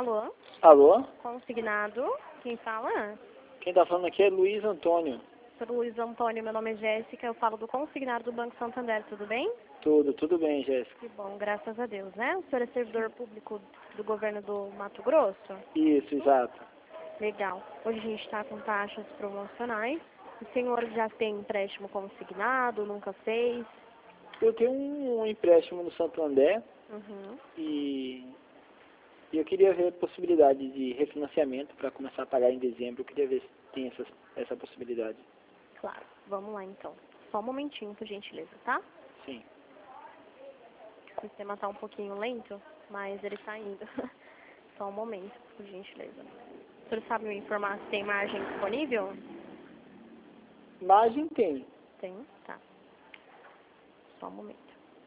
Alô? Alô? Consignado? Quem fala? Quem está falando aqui é Luiz Antônio. Sou Luiz Antônio, meu nome é Jéssica, eu falo do consignado do Banco Santander, tudo bem? Tudo bem, Jéssica. Que bom, graças a Deus, né? O senhor é servidor público do governo do Mato Grosso? Isso, exato. Legal. Hoje a gente está com taxas promocionais. O senhor já tem empréstimo consignado, nunca fez? Eu tenho um empréstimo no Santander Uhum. e eu queria ver a possibilidade de refinanciamento para começar a pagar em dezembro. Eu queria ver se tem essa possibilidade. Claro, vamos lá então. Só um momentinho, por gentileza, tá? Sim. O sistema está um pouquinho lento, mas ele está indo. Só um momento, por gentileza. O senhor sabe me informar se tem margem disponível? Margem tem. Tem? Tá. Só um momento.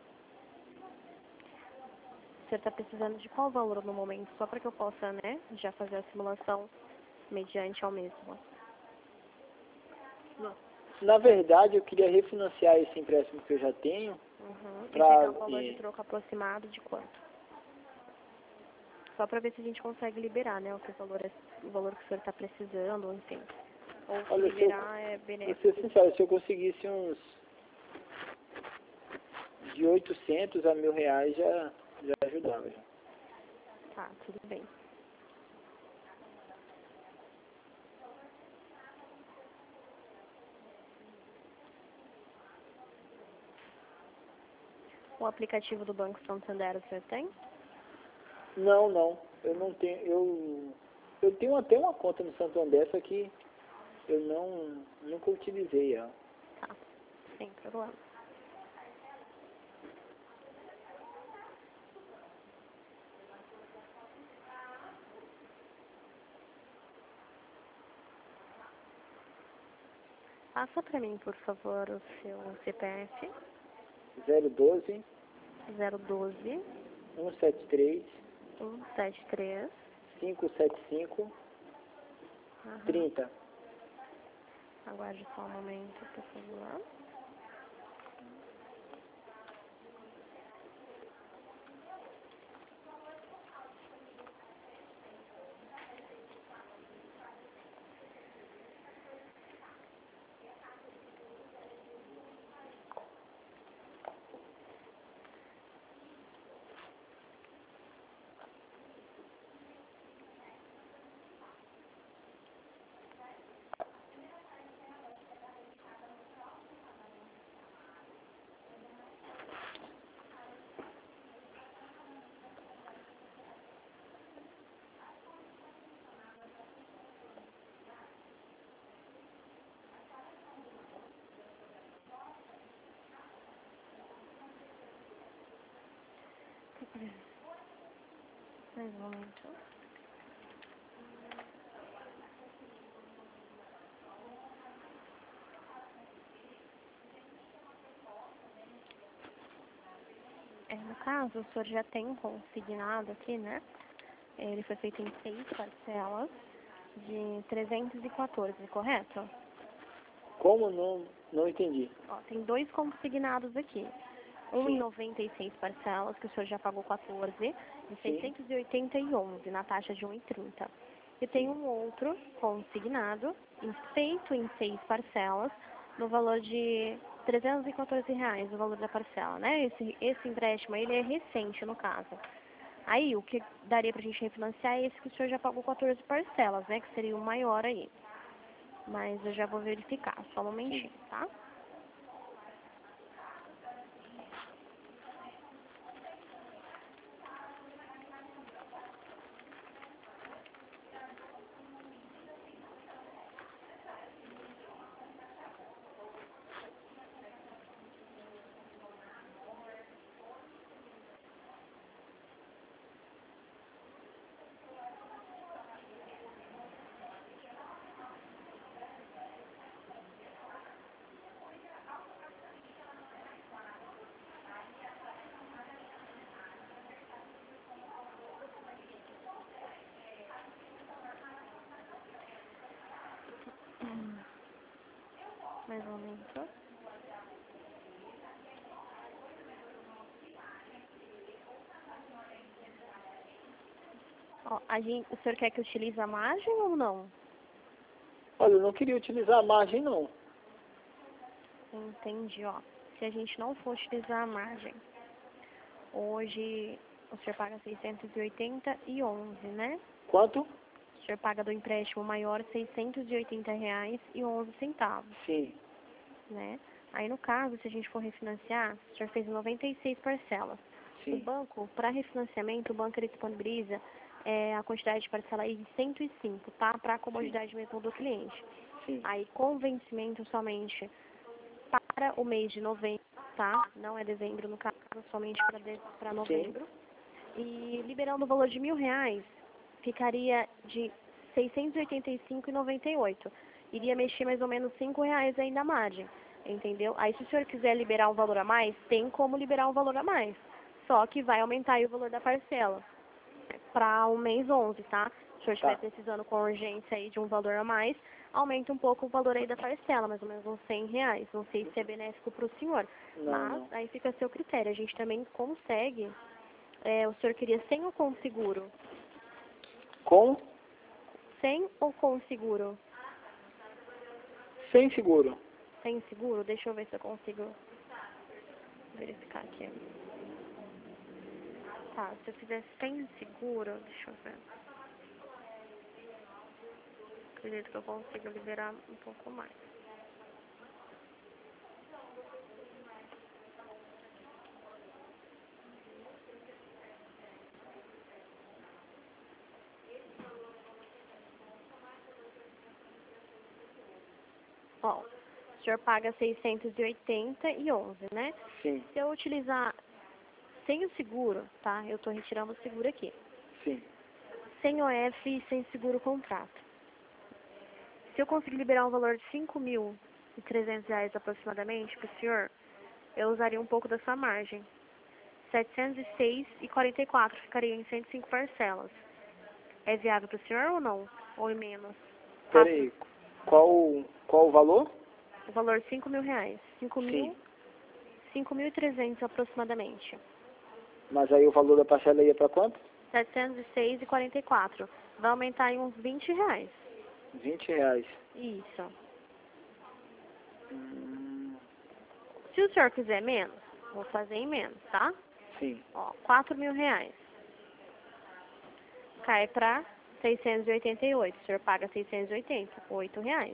O senhor está precisando de qual valor no momento? Só para que eu possa, né, já fazer a simulação mediante ao mesmo. Na verdade, eu queria refinanciar esse empréstimo que eu já tenho. Uhum. E Pra, pegar um valor de troco aproximado de quanto? Só para ver se a gente consegue liberar, né, o valor que o senhor está precisando, enfim. Ou se olha, liberar é vou benéfico. ser sincero, se eu conseguisse uns de 800 a R$ 1.000 já ajudava. Já. Tá, tudo bem. O aplicativo do Banco Santander o senhor tem? Não. Eu não tenho. Eu tenho até uma conta no Santander, só que eu nunca utilizei ela. Tá, sem problema. Passa para mim, por favor, o seu CPF 012 012 173 173 575 30. Aguarde só um momento, por favor. Mais um momento. No caso, o senhor já tem um consignado aqui, né? Ele foi feito em 6 parcelas de 314, correto? Como? Não entendi. Ó, tem 2 consignados aqui. Um Sim. em 96 parcelas, que o senhor já pagou 14, de Sim. 681 na taxa de 1,30. E tem um outro consignado, feito em 6 parcelas, no valor de R$ 314, o valor da parcela, né? Esse empréstimo, ele é recente, no caso. Aí, o que daria pra gente refinanciar é esse que o senhor já pagou 14 parcelas, né? Que seria o maior aí. Mas eu já vou verificar, só um momentinho, tá? Mais um momento. Ó, o senhor quer que utilize a margem ou não? Olha, eu não queria utilizar a margem, não. Entendi, ó. Se a gente não for utilizar a margem, hoje o senhor paga 680,11, né? Quanto? O senhor paga do empréstimo maior R$ 680,11, Sim. né? Aí no caso, se a gente for refinanciar, o senhor fez 96 parcelas. O Sim. banco, para refinanciamento, o banco ele disponibiliza a quantidade de parcela aí de 105, tá? Para a comodidade mesmo do cliente. Sim. Aí com vencimento somente para o mês de novembro, tá? Não é dezembro, no caso, somente para novembro. E liberando o valor de R$ 1.000, ficaria de R$ 685,98. Iria mexer mais ou menos R$ 5 aí na margem, entendeu? Aí se o senhor quiser liberar um valor a mais, tem como liberar um valor a mais. Só que vai aumentar aí o valor da parcela para o mês 11, tá? Se o senhor estiver precisando com urgência aí de um valor a mais, aumenta um pouco o valor aí da parcela, mais ou menos uns R$ 100. Não sei se é benéfico para o senhor, mas aí fica a seu critério. A gente também consegue. O senhor queria sem ou com seguro? Com? Sem ou com seguro? Sem seguro. Sem seguro? Deixa eu ver se eu consigo verificar aqui. Tá, se eu fizer sem seguro, deixa eu ver. Acredito que eu consigo liberar um pouco mais. Ó, o senhor paga 680,11, né? Sim. Se eu utilizar sem o seguro, tá? Eu tô retirando o seguro aqui. Sim. Sem OF e sem seguro contrato. Se eu conseguir liberar um valor de R$ 5.300 aproximadamente para o senhor, eu usaria um pouco da sua margem. 706,44 ficaria em 105 parcelas. É viável para o senhor ou não? Ou em menos? Peraí, qual o valor? O valor de R$ 5.000. Sim. 5.300 aproximadamente. Mas aí o valor da parcela ia para quanto? 706,44. Vai aumentar em uns R$ 20. R$ 20. Isso. Se o senhor quiser menos, vou fazer em menos, tá? Sim. Ó, R$ 4.000. Cai para 688. O senhor paga 680, R$ 8.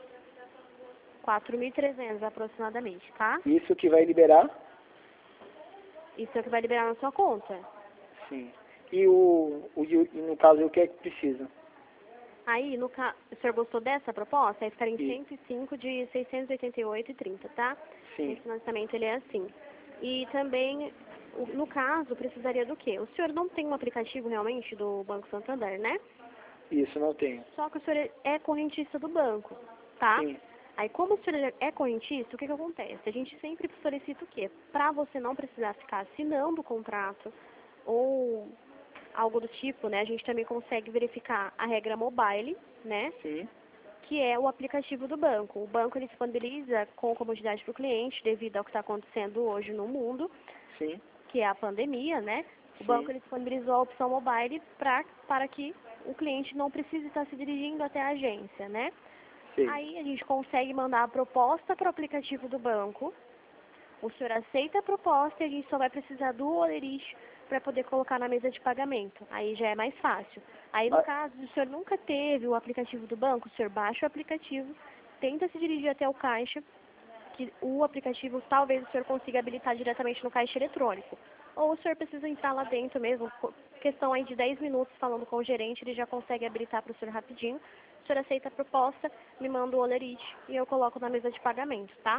4.300 aproximadamente, tá? Isso que vai liberar? Isso é o que vai liberar na sua conta. Sim. E no caso, o que é que precisa? Aí, o senhor gostou dessa proposta? Aí ficaria em 105 de 688,30, tá? Sim. Esse financiamento, ele é assim. E também, no caso, precisaria do quê? O senhor não tem um aplicativo realmente do Banco Santander, né? Isso, não tenho. Só que o senhor é correntista do banco, tá? Sim. Aí, como o senhor é correntista, o que acontece? A gente sempre solicita o quê? Para você não precisar ficar assinando o contrato ou algo do tipo, né? A gente também consegue verificar a regra mobile, né? Sim. Que é o aplicativo do banco. O banco ele disponibiliza com comodidade para o cliente, devido ao que está acontecendo hoje no mundo, Sim. que é a pandemia, né? O Sim. banco ele disponibilizou a opção mobile para que o cliente não precise estar se dirigindo até a agência, né? Sim. Aí a gente consegue mandar a proposta para o aplicativo do banco. O senhor aceita a proposta e a gente só vai precisar do Olerite para poder colocar na mesa de pagamento. Aí já é mais fácil. Aí, no caso, se o senhor nunca teve o aplicativo do banco, o senhor baixa o aplicativo, tenta se dirigir até o caixa, que o aplicativo talvez o senhor consiga habilitar diretamente no caixa eletrônico. Ou o senhor precisa entrar lá dentro mesmo, questão aí de 10 minutos falando com o gerente, ele já consegue habilitar para o senhor rapidinho. O senhor aceita a proposta, me manda o Olerite e eu coloco na mesa de pagamento, tá?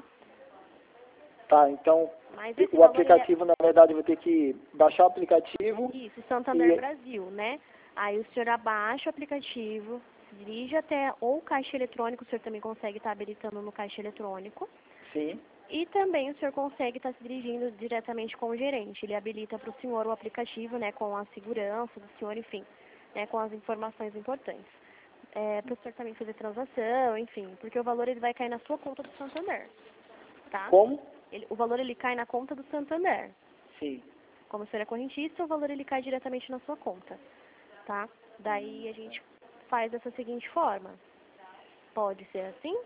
Tá, então o valor, aplicativo, na verdade, eu vou ter que baixar o aplicativo. Isso, Santander Brasil, né? Aí o senhor abaixa o aplicativo, se dirige até ou caixa eletrônico, o senhor também consegue estar habilitando no caixa eletrônico. Sim. E também o senhor consegue estar se dirigindo diretamente com o gerente. Ele habilita para o senhor o aplicativo, né, com a segurança do senhor, enfim, né, com as informações importantes. Para o senhor também fazer transação, enfim, porque o valor ele vai cair na sua conta do Santander, tá? Como? O valor ele cai na conta do Santander. Sim. Como o senhor é correntista, o valor ele cai diretamente na sua conta. tá? Daí a gente faz dessa seguinte forma. Pode ser assim?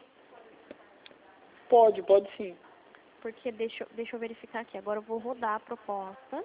Pode sim. Porque deixa eu verificar aqui. Agora eu vou rodar a proposta.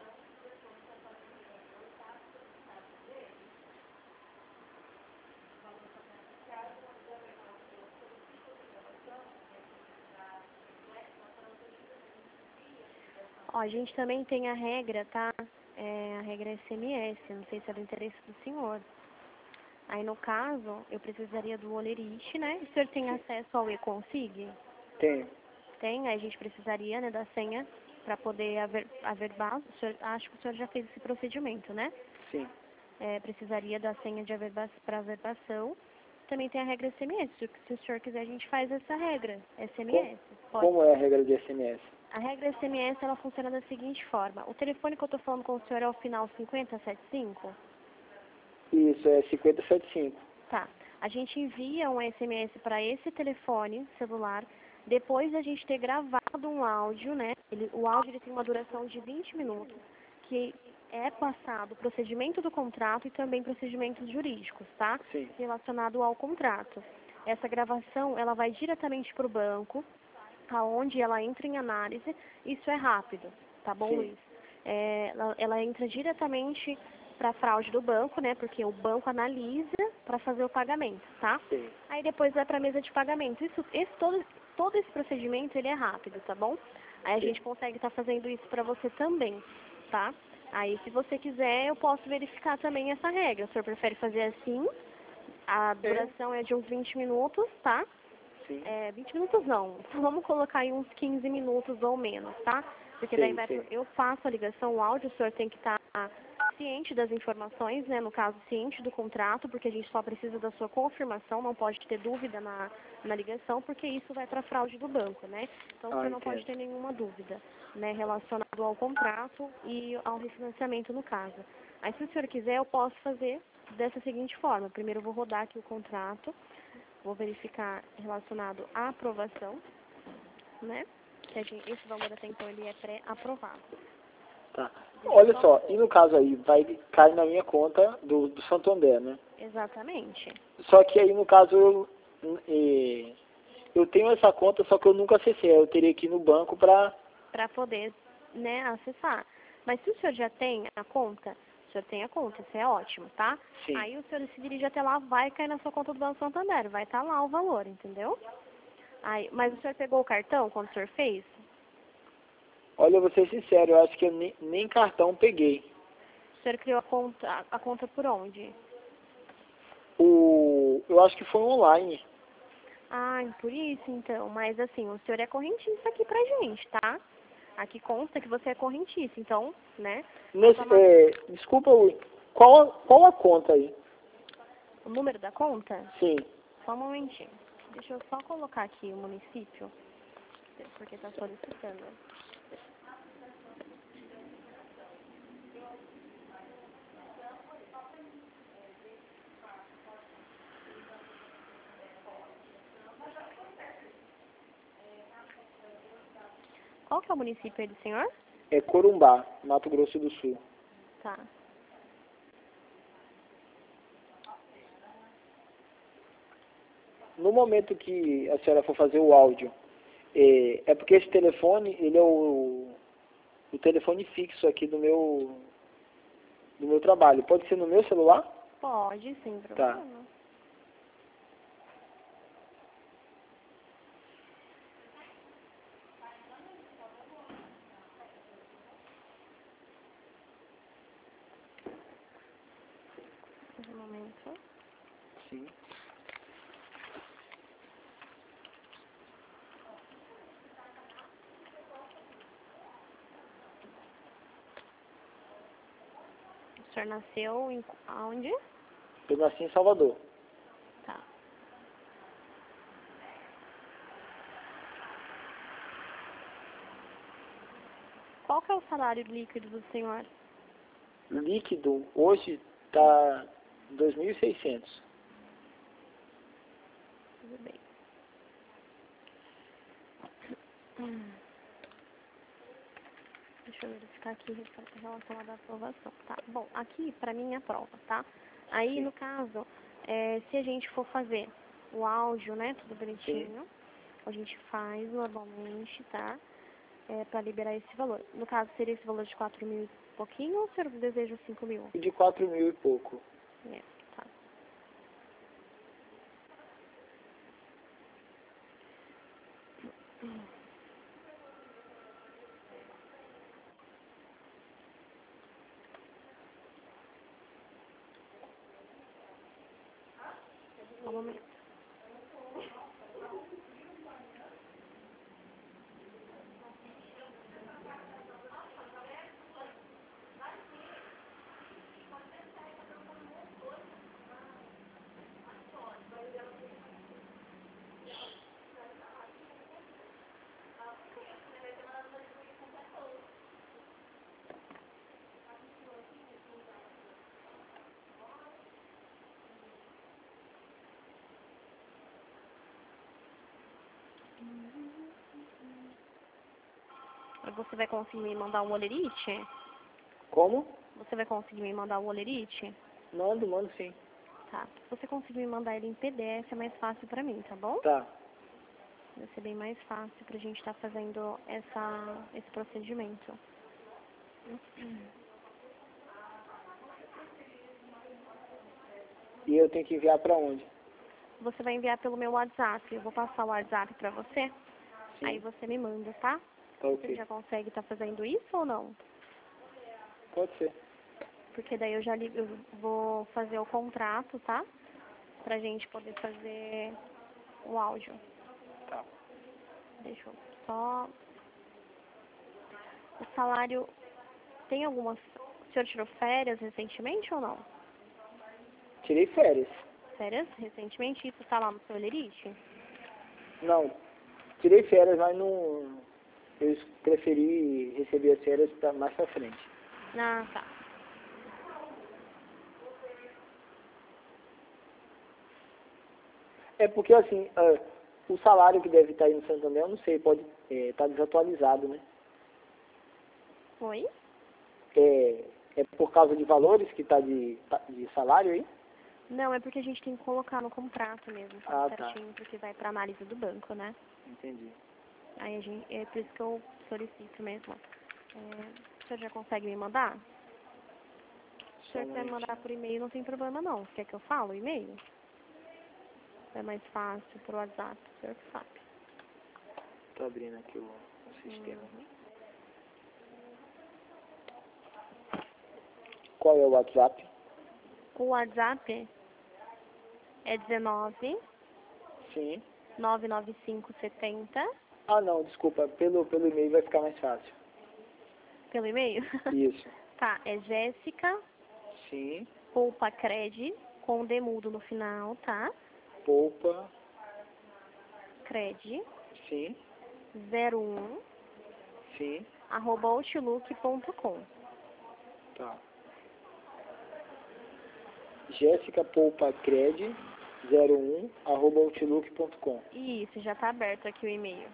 Ó, a gente também tem a regra, tá? A regra SMS, não sei se é do interesse do senhor. Aí, no caso, eu precisaria do Olerite, né? O senhor tem acesso ao e-consig? Tenho. Tem, aí a gente precisaria, né, da senha para poder averbar. Acho que o senhor já fez esse procedimento, né? Sim. Precisaria da senha de para averbação. Também tem a regra SMS. Se o senhor quiser, a gente faz essa regra, SMS. Como é a regra de SMS? A regra SMS, ela funciona da seguinte forma. O telefone que eu estou falando com o senhor é o final 5075? Isso, é 5075. Tá. A gente envia um SMS para esse telefone celular, depois da gente ter gravado um áudio, né? O áudio ele tem uma duração de 20 minutos, que é passado o procedimento do contrato e também procedimentos jurídicos, tá? Sim. Relacionado ao contrato. Essa gravação, ela vai diretamente para o banco, aonde ela entra em análise. Isso é rápido, tá bom, Sim. Luiz? Ela entra diretamente para a fraude do banco, né? Porque o banco analisa para fazer o pagamento, tá? Sim. Aí depois vai para a mesa de pagamento. Todo esse procedimento, ele é rápido, tá bom? Aí a Sim. gente consegue estar fazendo isso para você também, tá? Aí, se você quiser, eu posso verificar também essa regra. O senhor prefere fazer assim? A duração é de uns 20 minutos, tá? Sim. 20 minutos não. Vamos colocar aí uns 15 minutos ou menos, tá? Porque daí eu faço a ligação, o áudio, o senhor tem que estar ciente das informações, né? No caso, ciente do contrato, porque a gente só precisa da sua confirmação, não pode ter dúvida na ligação, porque isso vai para a fraude do banco, né? Então, o senhor não pode ter nenhuma dúvida, né? Relacionado ao contrato e ao refinanciamento, no caso. Aí, se o senhor quiser, eu posso fazer dessa seguinte forma. Primeiro, eu vou rodar aqui o contrato. Vou verificar relacionado à aprovação, né? Que esse valor até então ele é pré-aprovado. Tá. Olha só, e no caso aí, vai cair na minha conta do Santander, né? Exatamente. Só que aí no caso eu tenho essa conta, só que eu nunca acessei. Eu teria que ir no banco para poder, né, acessar. Mas se o senhor já tem a conta, o senhor tem a conta, isso é ótimo, tá? Sim. Aí o senhor se dirige até lá, vai cair na sua conta do Banco Santander, vai estar lá o valor, entendeu? Aí, mas o senhor pegou o cartão quando o senhor fez? Olha, eu vou ser sincero, eu acho que eu nem cartão peguei. O senhor criou a conta por onde? Eu acho que foi online. Ah, por isso então. Mas assim, o senhor é correntista aqui pra gente, tá? Aqui consta que você é correntista, então, né? Desculpa, qual a conta aí? O número da conta? Sim. Só um momentinho. Deixa eu só colocar aqui o município, porque tá solicitando. Qual que é o município aí do senhor? É Corumbá, Mato Grosso do Sul. Tá. No momento que a senhora for fazer o áudio, é porque esse telefone, ele é o telefone fixo aqui do meu trabalho. Pode ser no meu celular? Pode, sem Tá. problema. Um momento. Sim. O senhor nasceu em aonde? Eu nasci em Salvador. Tá. Qual que é o salário líquido do senhor? Líquido, hoje está 2.600. Tudo bem. Deixa eu verificar aqui relacionado à aprovação, tá? Bom, aqui pra mim é prova, tá? Aí, no caso, se a gente for fazer o áudio, né, tudo bonitinho, a gente faz normalmente, tá? Para liberar esse valor. No caso, seria esse valor de 4.000 e pouquinho ou o senhor deseja 5.000? De 4.000 e pouco. Tá. Só um momento. Você vai conseguir me mandar um olerite? Como? Você vai conseguir me mandar o olerite? Mando sim. Tá. Se você conseguir me mandar ele em PDF, é mais fácil pra mim, tá bom? Tá. Vai ser bem mais fácil pra gente estar fazendo esse procedimento. E eu tenho que enviar pra onde? Você vai enviar pelo meu WhatsApp. Eu vou passar o WhatsApp pra você. Sim. Aí você me manda, tá? Tá Você ok. já consegue estar fazendo isso ou não? Pode ser. Porque daí eu vou fazer o contrato, tá? Pra gente poder fazer o áudio. Tá. Deixa eu só... O salário... Tem algumas... O senhor tirou férias recentemente ou não? Tirei férias. Férias recentemente? Isso tá lá no seu lerite? Não. Tirei férias, mas não... Eu preferi receber as férias mais pra frente. Ah, tá. É porque, assim, o salário que deve estar aí no Santander, eu não sei, pode estar desatualizado, né? Oi? É por causa de valores que está de salário aí? Não, é porque a gente tem que colocar no contrato mesmo, tudo Ah, tá. certinho, porque vai pra análise do banco, né? Entendi. Aí é por isso que eu solicito mesmo. O senhor já consegue me mandar? Se o senhor quiser me mandar por e-mail, não tem problema não. Quer que eu fale o e-mail? É mais fácil por WhatsApp, o senhor que sabe. Estou abrindo aqui o sistema. Qual é o WhatsApp? O WhatsApp é 19 Sim. 99570. Ah, não, desculpa. Pelo e-mail vai ficar mais fácil. Pelo e-mail? Isso. Tá, é Jéssica Sim. Poupacred, com demudo no final, tá? Poupa. Cred, Sim. 01, Sim. @outlook.com. Tá. Jéssica Poupa Cred 01@outlook.com. Isso, já tá aberto aqui o e-mail.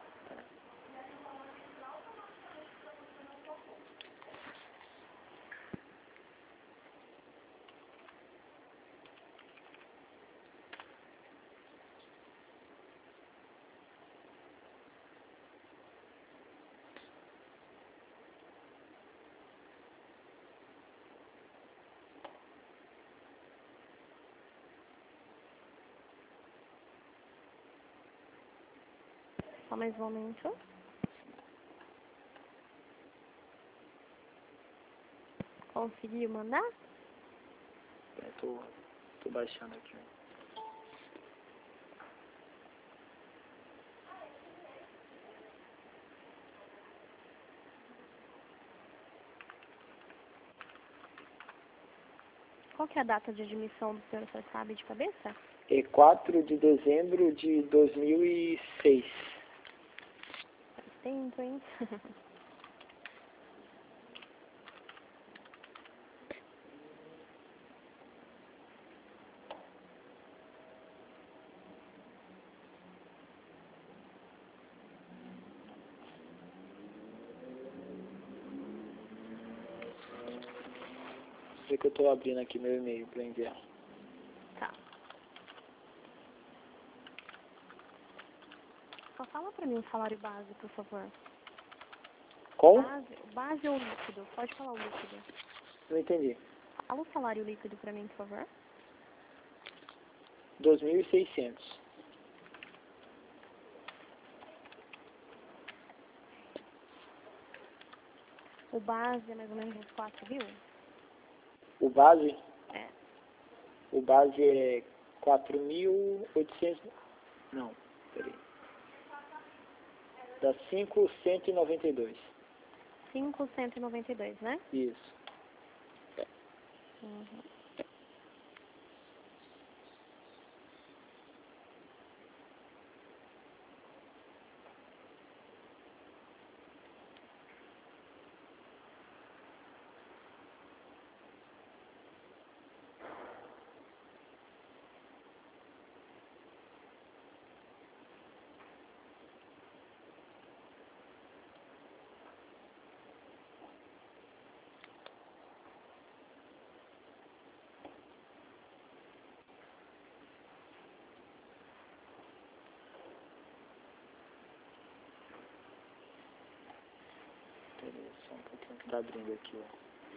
Só mais um momento. Conseguiu mandar? Tô baixando aqui. Qual que é a data de admissão do senhor, você sabe de cabeça? É 4 de dezembro de 2006. Faz tempo, hein? ver que eu estou abrindo aqui meu e-mail para enviar. Tá. Só fala pra mim o salário base, por favor. Com? Base ou líquido? Pode falar o líquido. Não entendi. Fala o salário líquido pra mim, por favor. 2.600. O base é mais ou menos uns 4.000? O base? É. O base é 4.800. Não, peraí. Dá 5.192. 5.192, né? Isso. Uhum. Só um pouquinho que tá abrindo aqui, ó.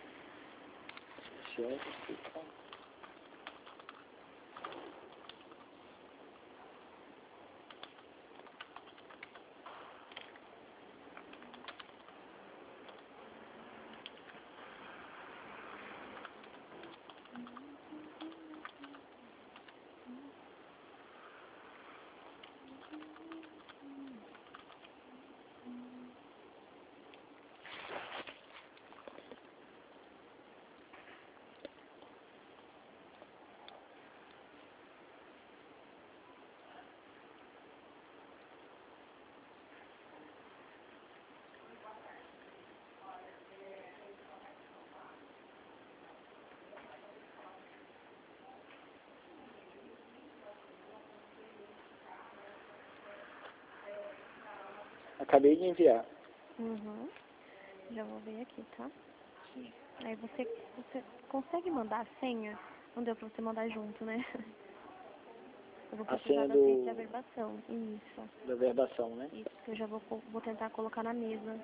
Acabei de enviar. Uhum. Já vou ver aqui, tá? Sim. Aí você consegue mandar a senha? Não deu pra você mandar junto, né? Eu vou A precisar senha da senha de averbação. Isso. da verbação, né? Isso, que eu já vou tentar colocar na mesa.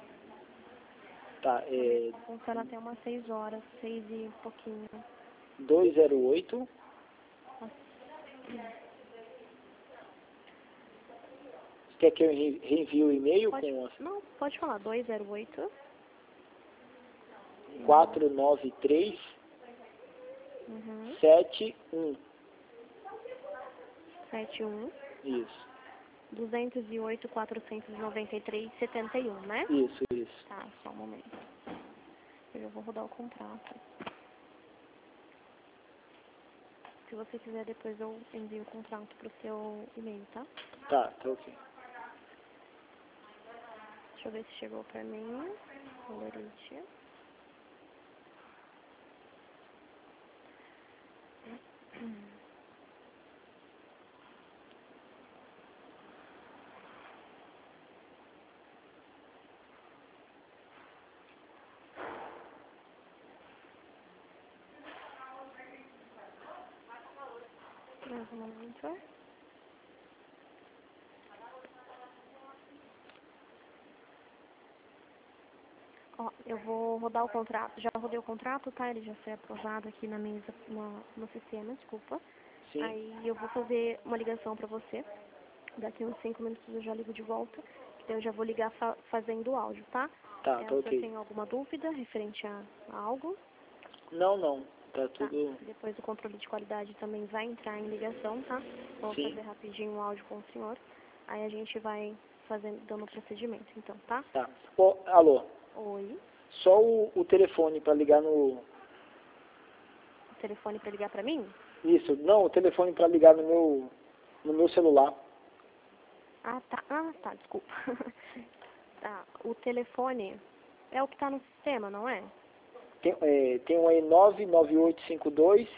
Tá, Funciona até umas 6 horas, 6 e pouquinho. 208. Quer que eu reenvie o e-mail com as Não, pode falar. 208. 493 Uhum. 71. 71. Isso. 208, 493, 71, né? Isso. Tá, só um momento. Eu já vou rodar o contrato. Se você quiser, depois eu envio o contrato pro seu e-mail, tá? Tá ok. Deixa eu ver se chegou pra mim. Colorite. Mais um momento. Ó, eu vou rodar o contrato. Já rodei o contrato, tá? Ele já foi aprovado aqui na mesa, no sistema, desculpa. Sim. Aí eu vou fazer uma ligação pra você. Daqui uns 5 minutos eu já ligo de volta. Então eu já vou ligar fazendo o áudio, tá? Tá Você ok. tem alguma dúvida referente a algo? Não. Tá Tá. tudo... Depois o controle de qualidade também vai entrar em ligação, tá? Vou Sim. fazer rapidinho o áudio com o senhor. Aí a gente vai dando o procedimento, então, tá? Tá. Ó, alô. Oi. Só o telefone para ligar no... O telefone pra ligar pra mim? Isso. Não, o telefone para ligar no meu celular. Ah, tá, desculpa. Tá, o telefone é o que tá no sistema, não é? Tem um aí 99852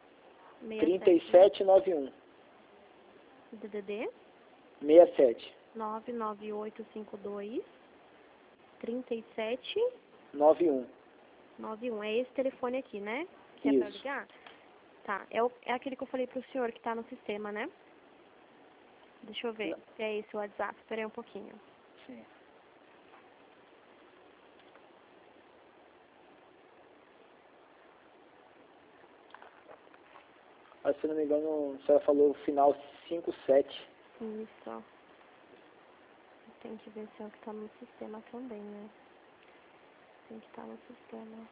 3791. DDD 67. 99852 3791. 91. É esse telefone aqui, né? Que é pra Isso. ligar? Tá. É aquele que eu falei pro senhor que tá no sistema, né? Deixa eu ver se é esse o WhatsApp. Espera aí um pouquinho. Sim. Mas, se não me engano, a senhora falou o final 57. Isso. Tem que ver se é o que tá no sistema também, né? Tem que estar no sistema.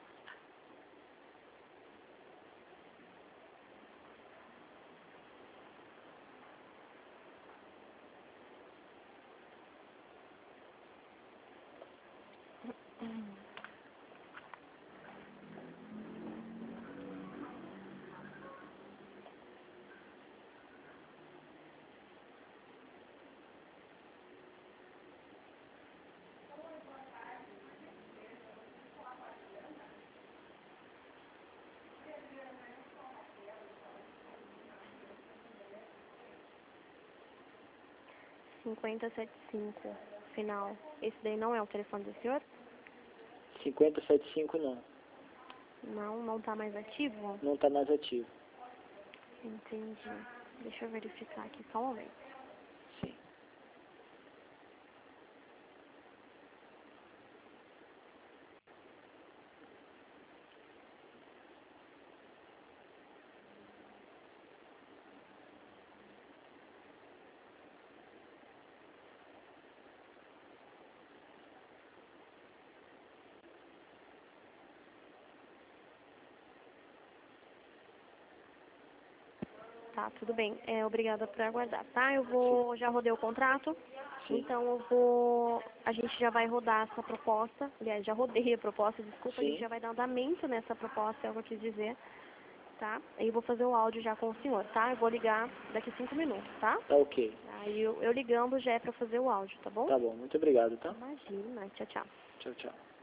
Cinquenta sete cinco final. Esse daí não é o telefone do senhor? 575 não. Não tá mais ativo? Não está mais ativo. Entendi. Deixa eu verificar aqui só um momento. Sim. Tá, tudo bem. Obrigada por aguardar, tá? Já rodei o contrato, Sim. então a gente já vai rodar essa proposta, aliás, já rodei a proposta, desculpa, a gente Sim. já vai dar andamento nessa proposta, é o que eu quis dizer, tá? Aí eu vou fazer o áudio já com o senhor, tá? Eu vou ligar daqui 5 minutos, tá? Tá ok. Aí eu ligando já é pra fazer o áudio, tá bom? Tá bom. Muito obrigado, tá? Imagina, tchau, tchau. Tchau, tchau.